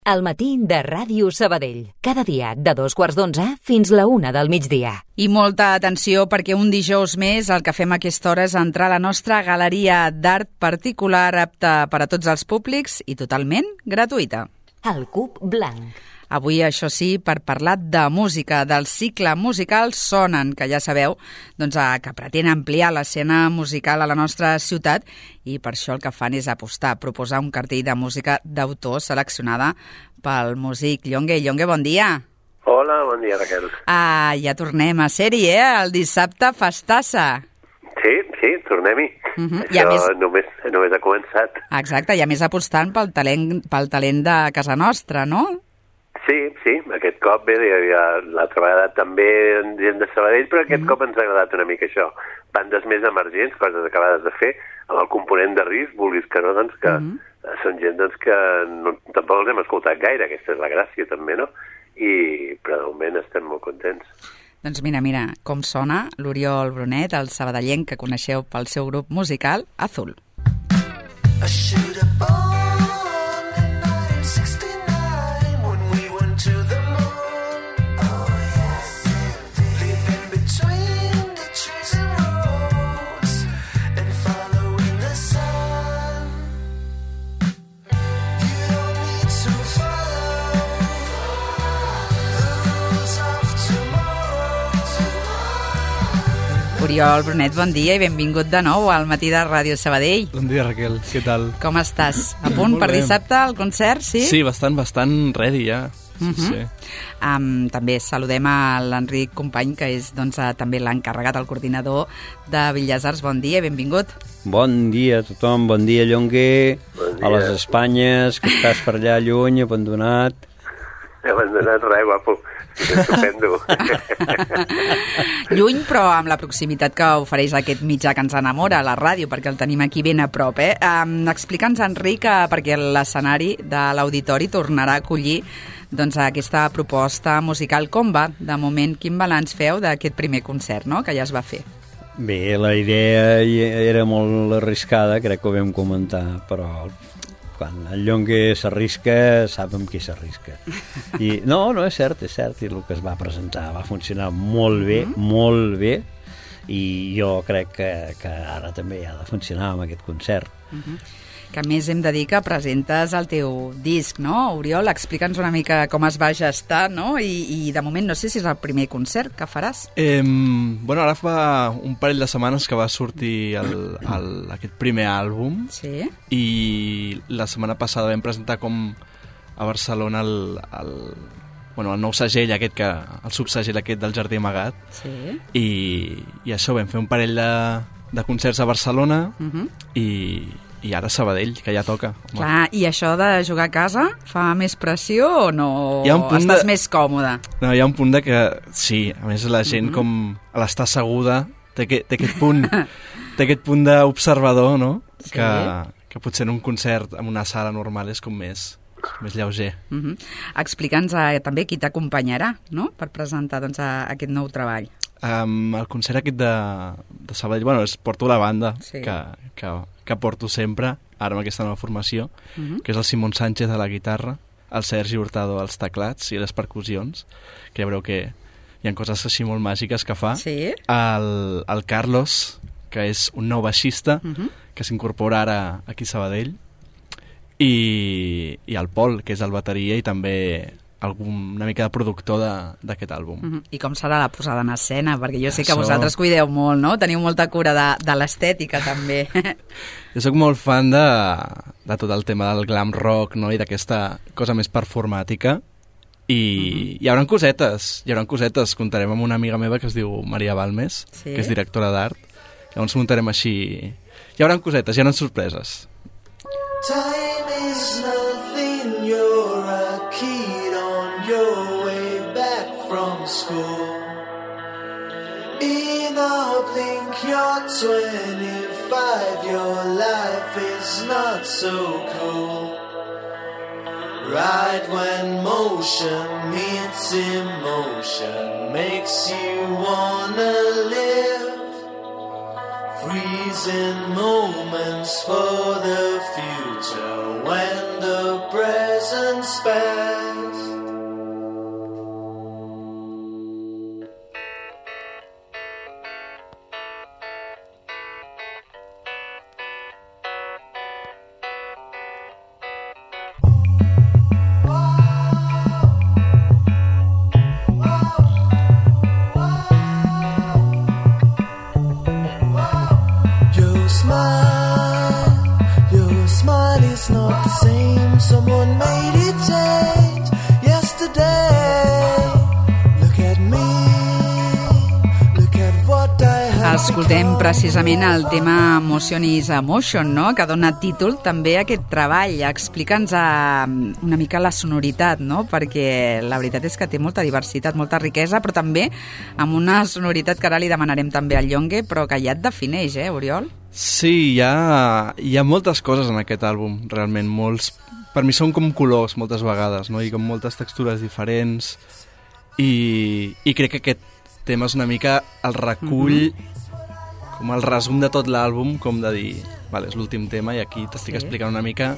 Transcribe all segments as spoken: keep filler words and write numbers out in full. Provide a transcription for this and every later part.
El matí de Ràdio Sabadell. Cada dia de dos quarts d'onze fins la una del migdia. I molta atenció perquè un dijous més el que fem a aquesta hora és entrar a la nostra galeria d'art particular apta per a tots els públics i totalment gratuïta. El Cub Blanc. Avui, això sí, per parlar de música, del cicle musical Sonen, que ja sabeu doncs, que pretén ampliar l'escena musical a la nostra ciutat i per això el que fan és apostar, proposar un cartell de música d'autor seleccionada pel músic Llongue. Llongue, bon dia. Hola, bon dia, Raquel. Ah, ja tornem a ser-hi, eh? El dissabte festassa. Sí, sí, tornem-hi. Uh -huh. Això més... només, només ha començat. Exacte, i a més apostant pel talent, pel talent de casa nostra, no? Sí, sí, aquest cop bé, l'altra vegada també gent de Sabadell, però aquest mm. cop ens ha agradat una mica això. Bandes més emergents, coses acabades de fer, amb el component de risc, vulguis que no, doncs que mm. són gent doncs, que no, tampoc els hem escoltat gaire, aquesta és la gràcia també, no? I, però de moment estem molt contents. Doncs mira, mira, com sona l'Oriol Brunet, el sabadellenc que coneixeu pel seu grup musical, Azul. I should have born. Oriol Brunet, bon dia i benvingut de nou al matí de Ràdio Sabadell. Bon dia, Raquel, què tal? Com estàs? A punt per dissabte al concert, sí? Sí, bastant, bastant ready ja. Sí, uh-huh. sí. Um, també saludem a l'Enric Company, que és doncs, també l'encarregat, el coordinador de Belles Arts. Bon dia i benvingut. Bon dia a tothom, bon dia, Llonguer, bon dia. A les Espanyes, que estàs per allà lluny, abandonat. Abandonat res, guapo. Estupendo. Lluny, però amb la proximitat que ofereix aquest mitjà que ens enamora, la ràdio, perquè el tenim aquí ben a prop. Eh? Um, Explica'ns, Enric, perquè l'escenari de l'auditori tornarà a acollir doncs, aquesta proposta musical. Com va? De moment, quin balanç feu d'aquest primer concert, no?, que ja es va fer? Bé, la idea era molt arriscada, crec que ho vam comentar, però quan el Llongue s'arrisca, sap amb qui s'arrisca. I no, no, és cert, és cert, i el que es va presentar va funcionar molt bé, mm-hmm. molt bé, i jo crec que, que ara també ha de funcionar amb aquest concert. Mm-hmm. Que a més hem de dir que presentes el teu disc, no, Oriol? Explica'ns una mica com es va gestar, no? I, i de moment no sé si és el primer concert que faràs. Eh, bueno, ara fa un parell de setmanes que va sortir el, el, aquest primer àlbum. Sí. I la setmana passada vam presentar com a Barcelona el, el, bueno, el nou segell aquest, que, el subsegell aquest del Jardí Amagat. Sí. I, i això, vam fer un parell de, de concerts a Barcelona uh-huh. i... I ara Sabadell, que ja toca. Home. Clar, i això de jugar a casa fa més pressió o no? Estàs de... més còmode? No, hi ha un punt de que, sí, a més la gent uh-huh. com a l'estar asseguda té, que, té aquest punt té aquest punt d'observador, no? Sí. Que, que potser en un concert en una sala normal és com més, més lleuger. Uh-huh. Explica'ns eh, també qui t'acompanyarà, no?, per presentar doncs, a, a aquest nou treball. Um, el concert aquest de, de Sabadell, bueno, és, porto la banda sí. que, que, que porto sempre, ara amb aquesta nova formació, uh-huh. que és el Simón Sánchez a la guitarra, el Sergi Hurtado als teclats i les percussions, que ja veureu que hi ha coses així molt màgiques que fa. Sí. El, el Carlos, que és un nou baixista, uh-huh. que s'incorpora ara aquí a Sabadell, i, i el Pol, que és el bateria i també algun, una mica de productor d'aquest àlbum. Uh-huh. I com serà la posada en escena? Perquè jo sé que Això... vosaltres cuideu molt, no? Teniu molta cura de, de l'estètica, també. Jo sóc molt fan de, de tot el tema del glam rock, no?, i d'aquesta cosa més performàtica. I uh-huh. hi haurà cosetes, hi haurà cosetes. Contarem amb una amiga meva que es diu Maria Balmes, sí? que és directora d'art. Llavors muntarem així... Hi haurà cosetes, hi haurà sorpreses. Time is nothing, you're a kid on your way back from school. In a blink you're twenty-five, your life is not so cool. Right when motion meets emotion makes you wanna live. freezing moments for the future when the present's past. Someone made it change yesterday. Look at me, look at what I have. Escoltem precisament el tema Motion is Emotion, no? Que dona títol també a aquest treball. Explica'ns una mica la sonoritat, no? Perquè la veritat és que té molta diversitat, molta riquesa, però també amb una sonoritat que ara li demanarem també al Llongue, però que ja et defineix, eh, Oriol? Sí, hi ha, hi ha moltes coses en aquest àlbum, realment, molts... Per mi són com colors moltes vegades, no? I com moltes textures diferents, i, i crec que aquest tema és una mica el recull, mm-hmm. com el resum de tot l'àlbum, com de dir, vale, és l'últim tema i aquí t'estic sí. explicant una mica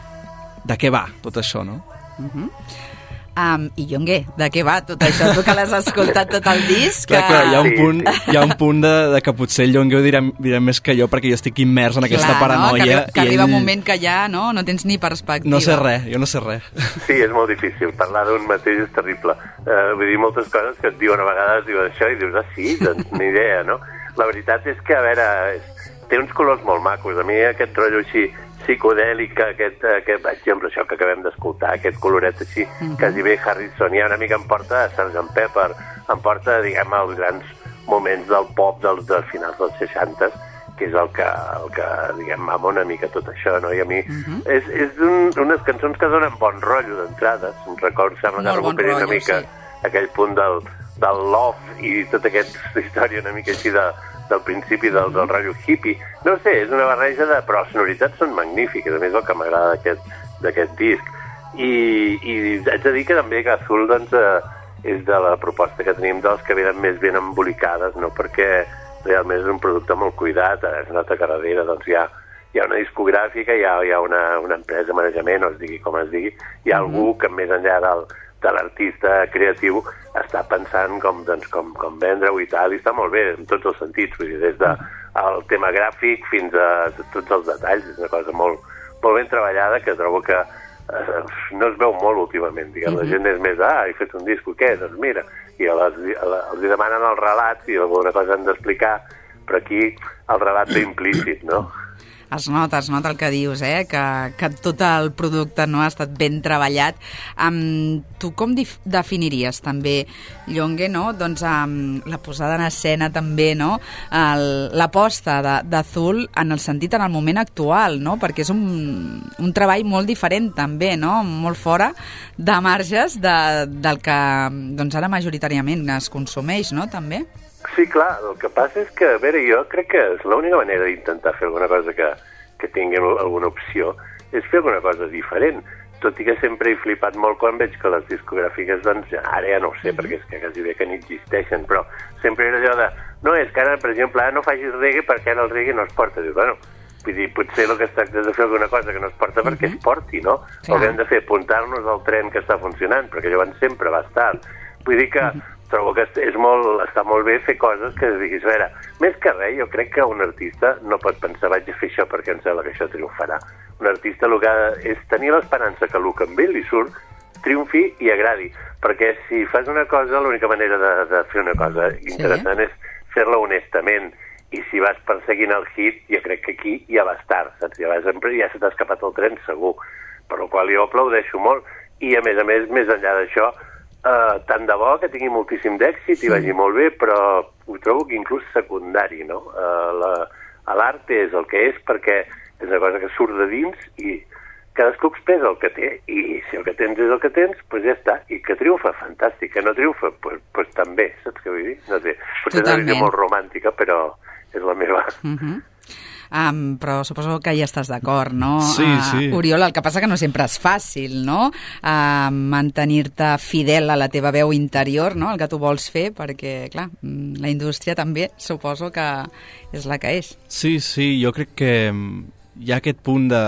de què va tot això, no? Mm-hmm. Um, I Llongue, de què va tot això? Tu que l'has escoltat tot el disc? Clar, clar, hi ha un punt, hi ha un punt de, de que potser el Llongue ho dirà, dirà més que jo perquè jo estic immers en aquesta clar, paranoia. No? Que, arriba, que i arriba ell... un moment que ja no, no tens ni perspectiva. No sé res, jo no sé res. Sí, és molt difícil. Parlar d'un mateix és terrible. Uh, vull dir, moltes coses que et diuen a vegades, diuen això i dius, ah, sí, doncs ni idea, no? La veritat és que, a veure, és, té uns colors molt macos. A mi aquest rotllo així psicodèlic, aquest, aquest, per exemple, això que acabem d'escoltar, aquest coloret així, mm-hmm. quasi bé Harrison, ja una mica em porta a sergent Pepper, em porta, diguem, als grans moments del pop dels, dels finals dels seixanta, que és el que, el que diguem, mama una mica tot això, no? I a mi mm-hmm. és, és un, unes cançons que donen bon rotllo d'entrada, em recordo, sembla que recuperi una mica sí. aquell punt del, del love i tota aquesta història una mica així de del principi del, del rotllo hippie. No sé, és una barreja de... Però les sonoritats són magnífiques, a més el que m'agrada d'aquest disc. I, I haig de dir que també que Azul doncs, eh, és de la proposta que tenim dels que venen més ben embolicades, no? Perquè realment és un producte molt cuidat, es nota que darrere doncs, hi ha, hi ha una discogràfica, hi ha, hi ha una, una empresa de manejament, o es digui com es digui, hi ha mm-hmm. algú que més enllà del de l'artista creatiu està pensant com, doncs, com, com vendre-ho i tal, i està molt bé en tots els sentits, vull dir, des del tema gràfic fins a tots els detalls, és una cosa molt, molt ben treballada que trobo que eh, no es veu molt últimament, diguem, mm-hmm. la gent és més, ah, he fet un disco, què? Doncs mira, i les, els demanen els relats i alguna cosa han d'explicar, però aquí el relat ve implícit, no? Es nota, es nota el que dius, eh? que, que tot el producte no ha estat ben treballat. Um, tu com dif- definiries també, Llongue, no? doncs, um, la posada en escena també, no? el, l'aposta de, d'Azul en el sentit en el moment actual, no? perquè és un, un treball molt diferent també, no? molt fora de marges de, del que doncs, ara majoritàriament es consumeix, no? també? Sí, clar, el que passa és que, a veure, jo crec que és l'única manera d'intentar fer alguna cosa que, que tingui alguna opció és fer alguna cosa diferent, tot i que sempre he flipat molt quan veig que les discogràfiques, doncs, ara ja no ho sé, perquè és que quasi bé que ni existeixen, però sempre era allò de, no, és que ara, per exemple, ara no facis reggae perquè ara el reggae no es porta. Dius, bueno, vull dir, potser el que es tracta és de fer alguna cosa que no es porta uh-huh. perquè es porti, no? Clar. El que hem de fer, apuntar-nos al tren que està funcionant, perquè llavors sempre va estar. Vull dir que uh-huh. trobo que és molt, està molt bé fer coses que diguis, a veure, més que res, jo crec que un artista no pot pensar, vaig a fer això perquè em sembla que això triomfarà. Un artista el que ha és tenir l'esperança que el que amb ell li surt triomfi i agradi, perquè si fas una cosa, l'única manera de, de fer una cosa interessant sí. és fer-la honestament, i si vas perseguint el hit, jo crec que aquí ja va estar, saps? Ja, vas, ja se t'ha escapat el tren segur, per la qual jo aplaudeixo molt, i a més a més, més enllà d'això, Uh, tant de bo que tingui moltíssim d'èxit sí. i vagi molt bé, però ho trobo que inclús secundari, no? Uh, la, l'art és el que és perquè és una cosa que surt de dins i cadascú expressa el que té, i si el que tens és el que tens, doncs pues ja està, i que triomfa, fantàstic, que no triomfa, doncs pues, pues també, saps què vull dir? No sé, potser és una visió molt romàntica, però és la meva. Uh-huh. um, però suposo que hi estàs d'acord, no? Sí, sí. Uh, Oriol, el que passa que no sempre és fàcil, no? Uh, mantenir-te fidel a la teva veu interior, no? El que tu vols fer, perquè, clar, la indústria també suposo que és la que és. Sí, sí, jo crec que hi ha aquest punt de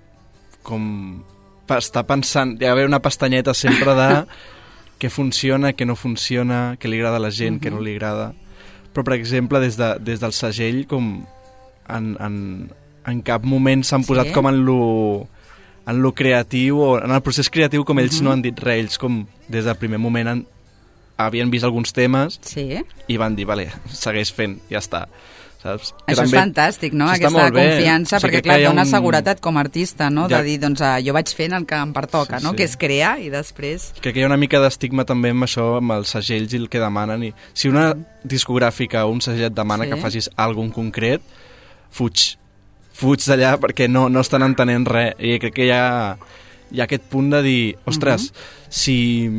com estar pensant, hi ha d'haver una pestanyeta sempre de què funciona, què no funciona, què li agrada a la gent, uh-huh. què no li agrada. Però, per exemple, des, de, des del segell, com en, en, en cap moment s'han posat sí. com en lo, en lo creatiu, o en el procés creatiu, com ells uh-huh. no han dit res. Ells, com des del primer moment, han, havien vist alguns temes sí. i van dir, vale, segueix fent, ja està. Saps? Que això també, és fantàstic, no? Aquesta confiança, o sigui, perquè clar, dona un... seguretat com a artista, no? Ja... de dir, doncs, uh, jo vaig fent el que em pertoca, sí, no? Sí. Que és crear i després... Crec que hi ha una mica d'estigma també amb això, amb els segells i el que demanen. I si una discogràfica o un segell et demana sí. que facis alguna concret, fuig. Fuig d'allà perquè no, no estan entenent res. I crec que hi ha, hi ha aquest punt de dir, ostres, uh-huh. si...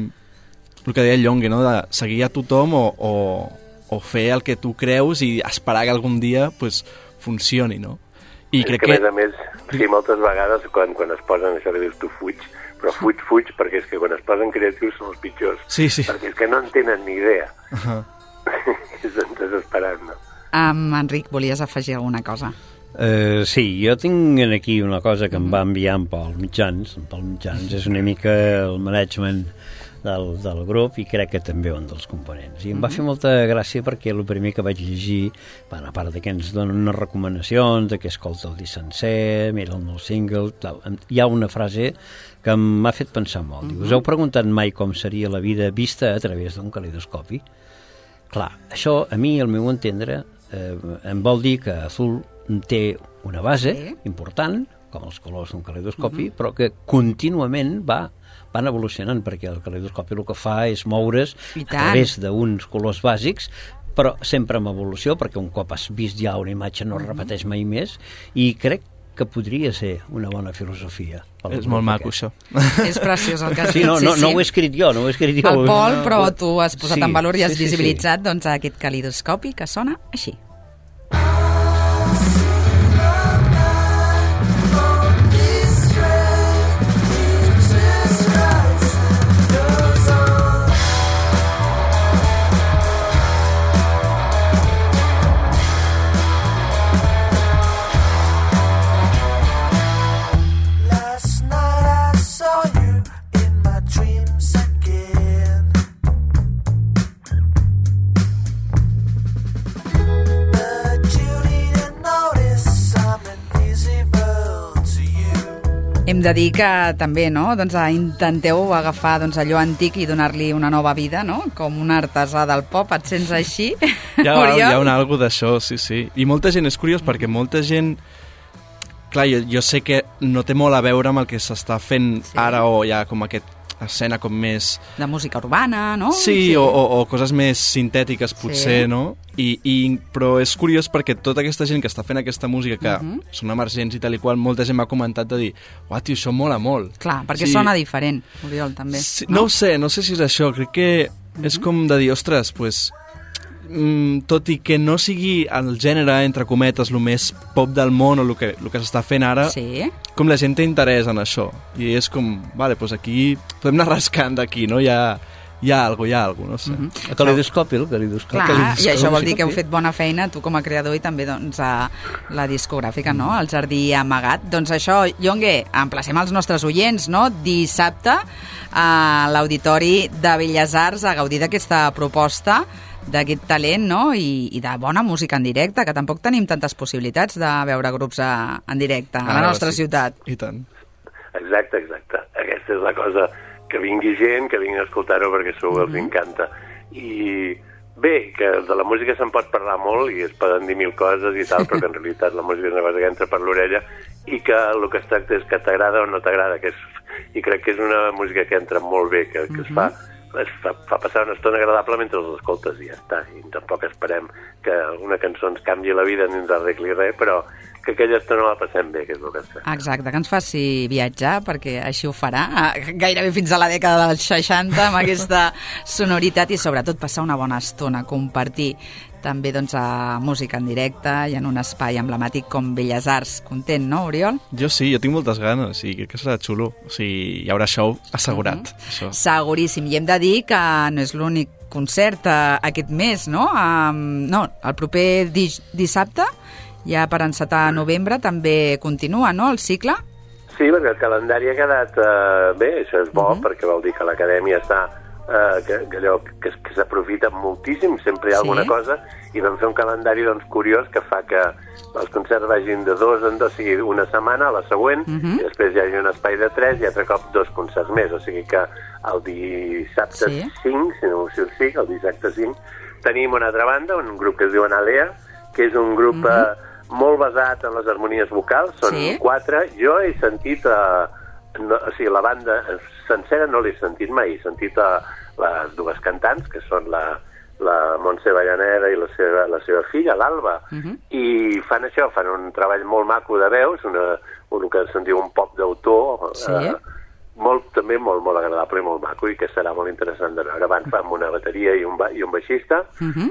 el que deia el Llongue, no? De seguir a tothom o... o o fer el que tu creus i esperar que algun dia pues, funcioni, no? I és crec que, que... a més a més, sí, moltes vegades quan, quan es posen això que dius tu fuig, però fuig, fuig, perquè és que quan es posen creatius són els pitjors. Sí, sí. Perquè és que no en tenen ni idea. Uh-huh. És desesperant, no? Um, Enric, volies afegir alguna cosa? Uh, sí, jo tinc aquí una cosa que em va enviar pel mitjans, pel mitjans, és una mica el management del, del grup i crec que també un dels components. I em va fer molta gràcia perquè el primer que vaig llegir, bueno, a part de que ens donen unes recomanacions, de que escolta el disc sencer, mira el nou single, clar, hi ha una frase que m'ha fet pensar molt. Diu, us heu preguntat mai com seria la vida vista a través d'un calidoscopi? Clar, això a mi, al meu entendre, eh, em vol dir que Azul té una base sí. important, com els colors d'un calidoscopi, uh-huh. però que contínuament va van evolucionant, perquè el calidoscopi el que fa és moure's a través d'uns colors bàsics, però sempre amb evolució, perquè un cop has vist ja una imatge no es repeteix mai més, i crec que podria ser una bona filosofia. És molt maco, això. És preciós el que has sí, dit. No, no, sí, sí. no ho he escrit jo, no ho he escrit jo. El Pol, però tu has posat sí, en valor i has sí, sí, visibilitzat sí. doncs, aquest calidoscopi que sona així. Hem de dir que també, no?, doncs, intenteu agafar doncs, allò antic i donar-li una nova vida, no?, com un artesà del pop, et sents així? Hi ha, hi ha un algo d'això, sí, sí. I molta gent, és curiós, perquè molta gent... Clar, jo, jo sé que no té molt a veure amb el que s'està fent sí. ara, o hi ha com aquest escena com més... De música urbana, no? Sí, sí. O, o, o coses més sintètiques, potser, sí. no? I, i, però és curiós perquè tota aquesta gent que està fent aquesta música, que uh-huh. són emergents i tal i qual, molta gent m'ha comentat de dir, uah, tio, això mola molt. Clar, perquè sí. sona diferent, Oriol, també. Sí, no? no ho sé, no sé si és això, crec que uh-huh. és com de dir, ostres, pues, mm, tot i que no sigui el gènere, entre cometes, el més pop del món o el que, el que s'està fent ara, sí. com la gent té interès en això. I és com, vale, pues aquí podem anar rascant d'aquí, no? Hi ha, hi ha alguna cosa, hi ha alguna cosa, no sé. Uh-huh. El calidoscopi, el calidoscopi. Clar, calidoscopi. I això vol dir que heu fet bona feina, tu com a creador i també doncs, a la discogràfica, no?, el Jardí Amagat. Doncs això, Llongue, emplacem els nostres oients, no?, dissabte a l'Auditori de Belles Arts a gaudir d'aquesta proposta, d'aquest talent, no?, I, i de bona música en directe, que tampoc tenim tantes possibilitats de veure grups a, en directe a la ah, nostra sí. ciutat. I tant. Exacte, exacte. Aquesta és la cosa, que vingui gent, que vinguin a escoltar-ho perquè segur que els encanta. I bé, que de la música se'n pot parlar molt i es poden dir mil coses i tal, però que en realitat la música és una cosa que entra per l'orella i que el que es tracta és que t'agrada o no t'agrada, que és, i crec que és una música que entra molt bé, que, que es fa es fa, fa passar una estona agradable mentre els escoltes i ja està, i tampoc esperem que una cançó ens canvi la vida ni ens arregli res, però que aquella estona la passem bé, que és el que es fa. Exacte, que ens faci viatjar, perquè així ho farà, gairebé fins a la dècada dels seixanta, amb aquesta sonoritat i sobretot passar una bona estona, compartir també doncs, a música en directe i en un espai emblemàtic com Belles Arts. Content, no, Oriol? Jo sí, jo tinc moltes ganes i crec que serà xulo. O sigui, hi haurà show assegurat. Uh-huh. Això. Seguríssim. I hem de dir que no és l'únic concert eh, aquest mes, no? Um, no, el proper di dissabte, ja per encetar novembre, també continua, no?, el cicle? Sí, perquè el calendari ha quedat eh, bé, això és bo, uh-huh. perquè vol dir que l'acadèmia està, eh, que, que, allò, que, que s'aprofita moltíssim, sempre hi ha sí. alguna cosa, i vam fer un calendari doncs, curiós que fa que els concerts vagin de dos en dos, o sigui, una setmana, a la següent, uh-huh. i després hi hagi un espai de tres i altre cop dos concerts més, o sigui que el dissabte sí. cinc, si no us dic, el dissabte cinc, tenim una altra banda, un grup que es diu Analea, que és un grup... Uh-huh. eh, molt basat en les harmonies vocals, són sí. quatre. Jo he sentit, eh, no, o sigui, la banda sencera no l'he sentit mai, he sentit a les dues cantants, que són la, la Montse Avellaneda i la seva, la seva filla, l'Alba, uh-huh. i fan això, fan un treball molt maco de veus, una, un que se'n diu un pop d'autor, sí. eh, molt, també molt, molt agradable i molt maco, i que serà molt interessant de veure. Van amb una bateria i un, ba i un baixista, uh-huh.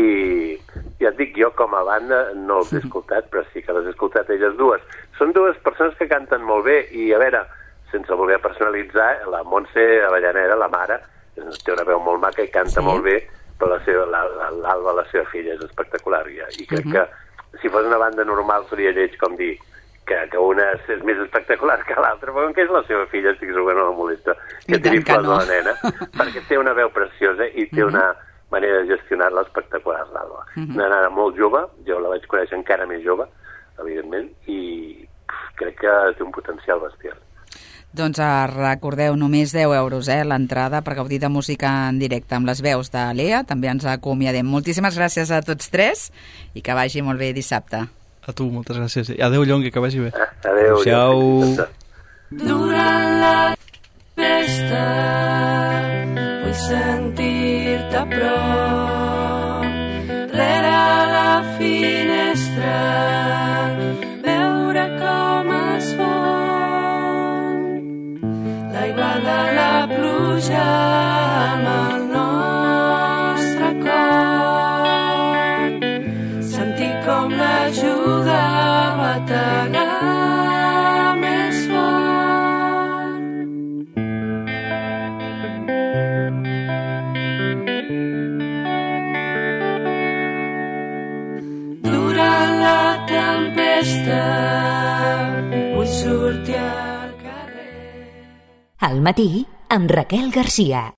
i ja et dic, jo com a banda no els he escoltat, però sí que les he escoltat elles dues. Són dues persones que canten molt bé, i a veure, sense voler personalitzar, la Montse Avellaneda, la mare, té una veu molt maca i canta sí. molt bé, però l'Alba, la, la, la seva filla, és espectacular. I, i crec uh-huh. que si fos una banda normal seria lleig com dir que, que una és més espectacular que l'altra, però que és la seva filla, estic segur que no la molesta, que tiri plors no. a la nena, perquè té una veu preciosa i té uh-huh. una manera de gestionar-la espectacular, l'Alba. Uh-huh. Una nana molt jove, jo la vaig conèixer encara més jove, evidentment, i crec que té un potencial bestial. Doncs eh, recordeu, només deu euros eh, l'entrada per gaudir de música en directe amb les veus de Lea. També ens acomiadem. Moltíssimes gràcies a tots tres i que vagi molt bé dissabte. A tu, moltes gràcies. Adéu, Llongui, que vagi bé. Adéu. Adéu. Durant la festa vull sentir-te a prop, rere la finestra, veure com es fon l'aigua de la pluja amb el nostre cor, sentir com l'ajuda a bategar més fort. Vull sortir al carrer. Al matí amb Raquel Garcia.